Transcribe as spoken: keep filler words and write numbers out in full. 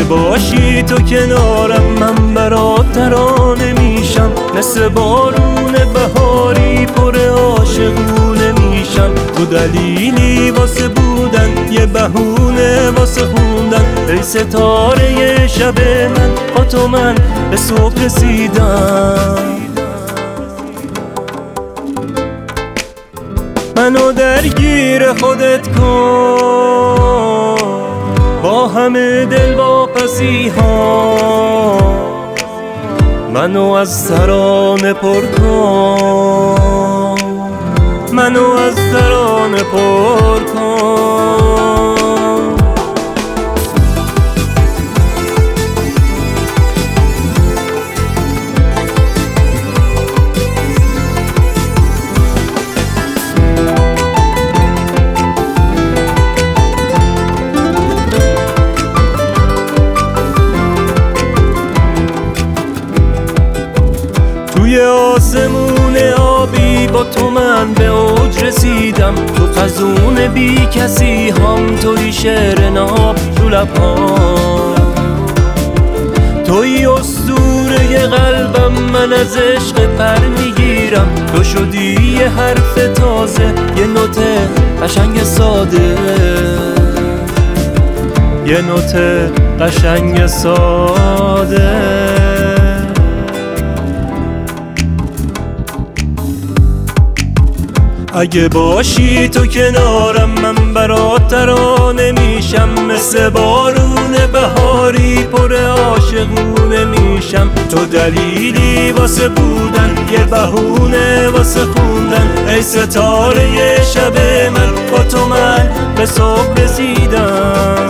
باشی تو کنارم من برات ترانه میشم، مثل بارون بهاری پر عاشقونه میشم. تو دلیلی واسه بودن، یه بهونه واسه خوندن، ای ستاره شب من، با تو من به صبح رسیدم. منو درگیر خودت کن با همه دلواپسی ها، منو از ترانه پر کن، منو از ترانه پر کن. توی آسمون آبی با تو من به اوج رسیدم، تو خزون بی کسی هم، توی شعر ناب رو لب‌هام، توی اسطوره قلبم، من از عشق پر میگیرم. تو شدی یه حرف تازه، یه نوت قشنگ ساده، یه نوت قشنگ ساده. اگه باشی تو کنارم من برات ترانه میشم، مثل بارون بهاری پر عاشقونه میشم. تو دلیلی واسه بودن، یه بهونه واسه خوندن، ای ستاره شب من، با تو من به صبح رسیدم.